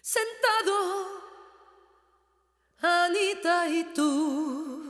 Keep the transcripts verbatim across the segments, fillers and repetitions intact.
Sentado, Anita y tú.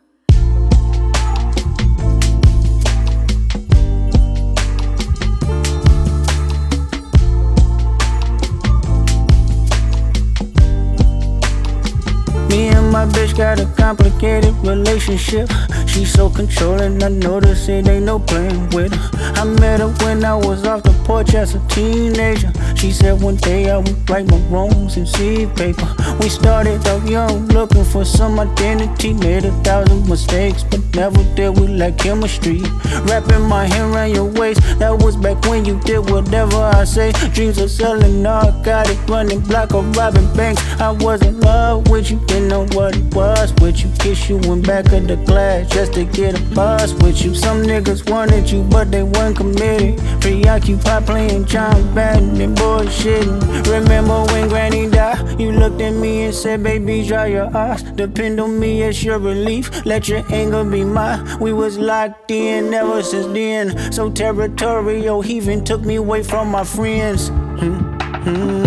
Me and my bitch got a complicated relationship. She's so controlling, I notice it ain't no playing with her. I met her when I was off the porch as a teenager. She said one day I would right my wrongs and see paper. We started out young, looking for some identity. Made a thousand mistakes, but never did we lack chemistry. Wrapping my hand around your waist, that was back when you did whatever I say. Dreams of selling narcotic, running block or robbing banks. I was in love with you, didn't know what it was with you. Kiss you in back of the class just to get a buzz with you. Some niggas wanted you, but they weren't committed. Preoccupied playing John Madden and bullshitting. Remember when Granny died? You looked at me and said, baby, dry your eyes. Depend on me, it's your relief. Let your anger be mine. We was locked in ever since then. So territorial, he even took me away from my friends. Hmm-hmm.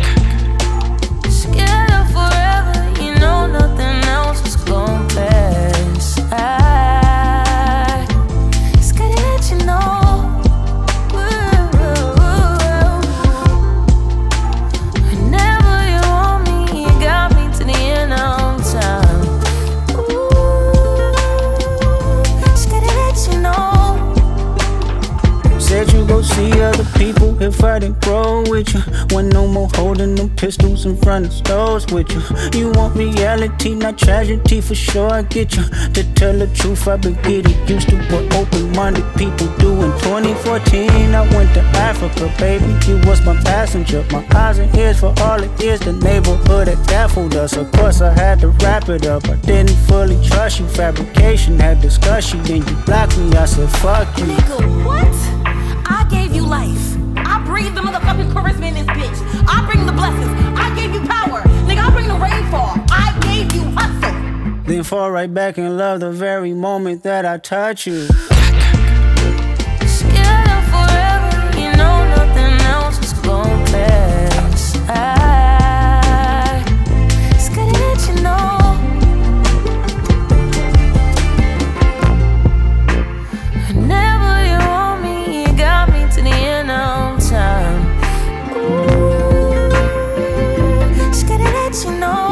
Scared of forever, you know nothing else is gon' pass. I scared to let you know. Whenever you want me, you got me to the end of time. Ooh, scared to let you know. Said you go see other people if I didn't grow with you. When no more holding them pistols in front of stores with you. You want reality, not tragedy, for sure I get you. To tell the truth, I've been getting used to what open-minded people do. In twenty fourteen, I went to Africa, baby. You was my passenger, my eyes and ears for all it is. The neighborhood that baffled us. Of course, I had to wrap it up. I didn't fully trust you. Fabrication had discussion, then you blocked me. I said, fuck you. Nigga, what? I gave you life. I breathe the motherfucking charisma in this bitch. I bring the blessings. I gave you power. Nigga, I bring the rainfall. I gave you hustle. Then fall right back and love the very moment that I touch you. Scared of forever, you know nothing else is gon' pass. I scared to let you know. Whenever you want me, you got me to the end of time. Ooh, scared to let you know.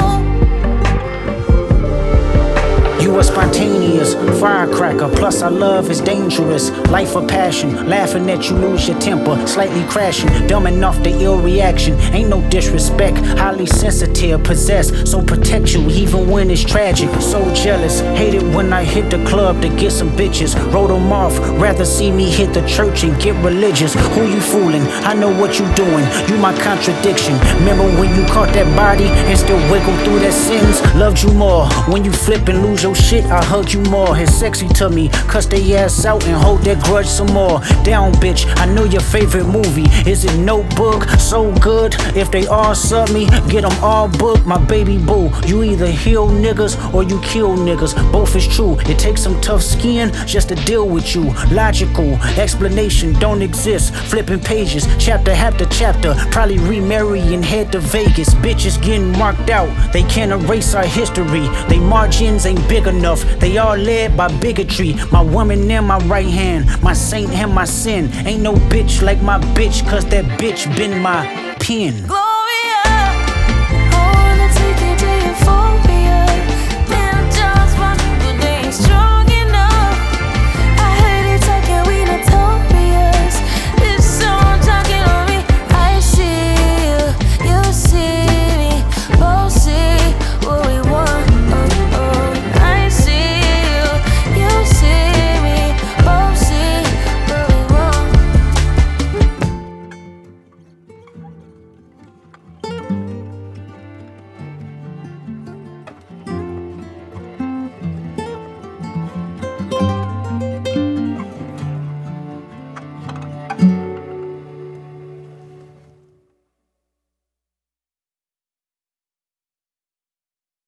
You are spontaneous, firecracker, plus our love is dangerous. Life of passion, laughing at you lose your temper, slightly crashing, dumbing off the ill reaction. Ain't no disrespect, highly sensitive, possessed, so protect you even when it's tragic. So jealous, hate it when I hit the club to get some bitches. Wrote them off, rather see me hit the church and get religious. Who you fooling? I know what you doing, you my contradiction. Remember when you caught that body and still wiggle through that sins? Loved you more, when you flip and lose your shit, I hug you more. It's sexy to me, cuss they ass out and hold that grudge some more. Down bitch, I know your favorite movie. Is it Notebook? So good, if they all sub me, get them all booked. My baby boo, you either heal niggas or you kill niggas. Both is true, it takes some tough skin just to deal with you. Logical, explanation don't exist. Flipping pages, chapter after chapter. Probably remarry and head to Vegas. Bitches getting marked out, they can't erase our history. They margins ain't big enough, they all led by bigotry. My woman in my right hand, my saint and my sin. Ain't no bitch like my bitch, cause that bitch been my pen.